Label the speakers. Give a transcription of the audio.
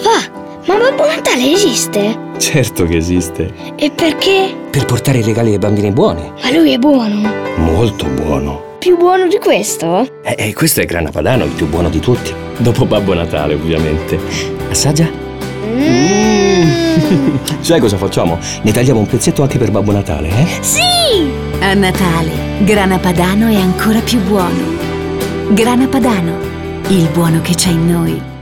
Speaker 1: Papà, ma Babbo Natale esiste?
Speaker 2: Certo che esiste.
Speaker 1: E perché?
Speaker 3: Per portare i regali ai bambini buoni.
Speaker 1: Ma lui è buono?
Speaker 2: Molto buono.
Speaker 1: Più buono di questo?
Speaker 2: Questo è Grana Padano, il più buono di tutti. Dopo Babbo Natale, ovviamente. Assaggia? Sai cosa facciamo? Ne tagliamo un pezzetto anche per Babbo Natale, eh?
Speaker 1: Sì!
Speaker 4: A Natale, Grana Padano è ancora più buono. Grana Padano, il buono che c'è in noi.